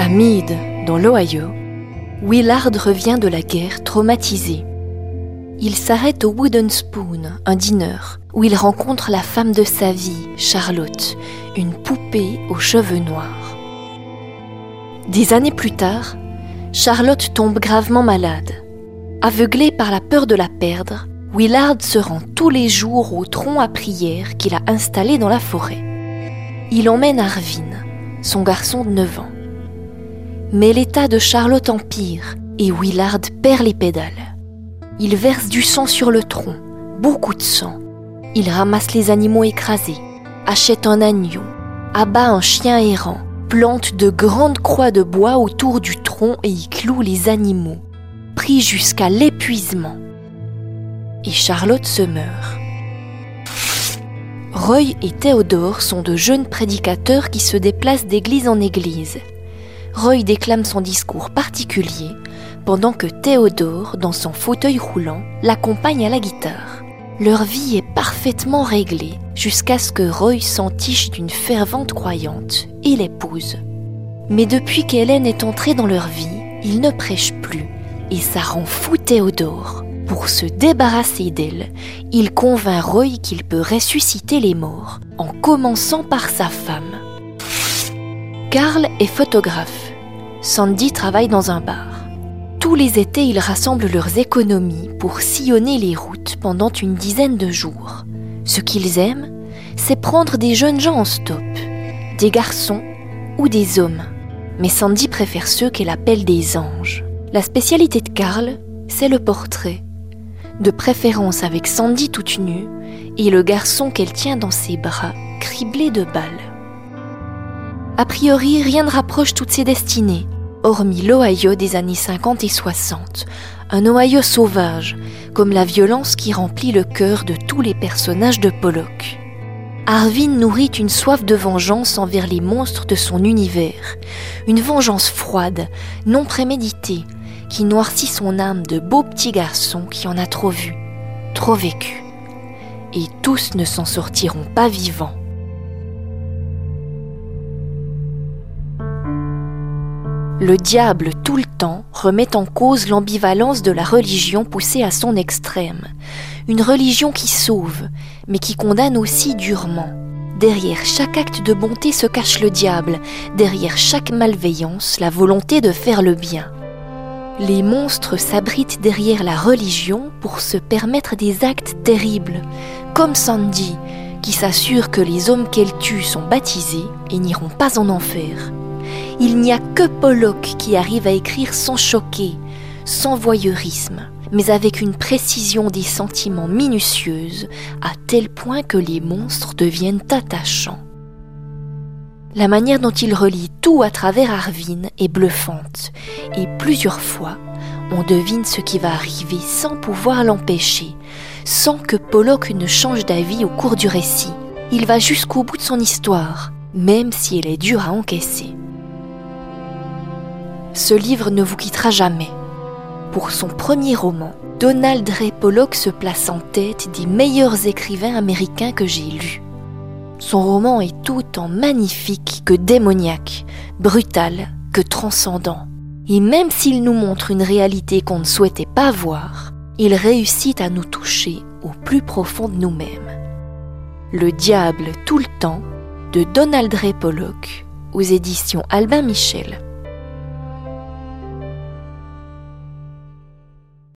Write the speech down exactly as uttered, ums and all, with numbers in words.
À Meade, dans l'Ohio, Willard revient de la guerre traumatisé. Il s'arrête au Wooden Spoon, un dîner, où il rencontre la femme de sa vie, Charlotte, une poupée aux cheveux noirs. Des années plus tard, Charlotte tombe gravement malade. Aveuglé par la peur de la perdre, Willard se rend tous les jours au tronc à prière qu'il a installé dans la forêt. Il emmène Arvin, son garçon de neuf ans. Mais l'état de Charlotte empire et Willard perd les pédales. Il verse du sang sur le tronc, beaucoup de sang. Il ramasse les animaux écrasés, achète un agneau, abat un chien errant, plante de grandes croix de bois autour du tronc et y cloue les animaux, pris jusqu'à l'épuisement. Et Charlotte se meurt. Roy et Théodore sont de jeunes prédicateurs qui se déplacent d'église en église. Roy déclame son discours particulier, pendant que Théodore, dans son fauteuil roulant, l'accompagne à la guitare. Leur vie est parfaitement réglée, jusqu'à ce que Roy s'entiche d'une fervente croyante et l'épouse. Mais depuis qu'Hélène est entrée dans leur vie, ils ne prêchent plus, et ça rend fou Théodore. Pour se débarrasser d'elle, il convainc Roy qu'il peut ressusciter les morts, en commençant par sa femme. Carl est photographe. Sandy travaille dans un bar. Tous les étés, ils rassemblent leurs économies pour sillonner les routes pendant une dizaine de jours. Ce qu'ils aiment, c'est prendre des jeunes gens en stop, des garçons ou des hommes. Mais Sandy préfère ceux qu'elle appelle des anges. La spécialité de Carl, c'est le portrait. De préférence avec Sandy toute nue et le garçon qu'elle tient dans ses bras, criblé de balles. A priori, rien ne rapproche toutes ces destinées, hormis l'Ohio des années cinquante et soixante, un Ohio sauvage, comme la violence qui remplit le cœur de tous les personnages de Pollock. Arvin nourrit une soif de vengeance envers les monstres de son univers, une vengeance froide, non préméditée, qui noircit son âme de beau petit garçon qui en a trop vu, trop vécu. Et tous ne s'en sortiront pas vivants. Le diable, tout le temps, remet en cause l'ambivalence de la religion poussée à son extrême. Une religion qui sauve, mais qui condamne aussi durement. Derrière chaque acte de bonté se cache le diable, derrière chaque malveillance, la volonté de faire le bien. Les monstres s'abritent derrière la religion pour se permettre des actes terribles, comme Sandy, qui s'assure que les hommes qu'elle tue sont baptisés et n'iront pas en enfer. Il n'y a que Pollock qui arrive à écrire sans choquer, sans voyeurisme, mais avec une précision des sentiments minutieuse, à tel point que les monstres deviennent attachants. La manière dont il relie tout à travers Arvin est bluffante, et plusieurs fois, on devine ce qui va arriver sans pouvoir l'empêcher, sans que Pollock ne change d'avis au cours du récit. Il va jusqu'au bout de son histoire, même si elle est dure à encaisser. Ce livre ne vous quittera jamais. Pour son premier roman, Donald Ray Pollock se place en tête des meilleurs écrivains américains que j'ai lus. Son roman est autant magnifique que démoniaque, brutal que transcendant. Et même s'il nous montre une réalité qu'on ne souhaitait pas voir, il réussit à nous toucher au plus profond de nous-mêmes. Le diable tout le temps, de Donald Ray Pollock, aux éditions Albin Michel.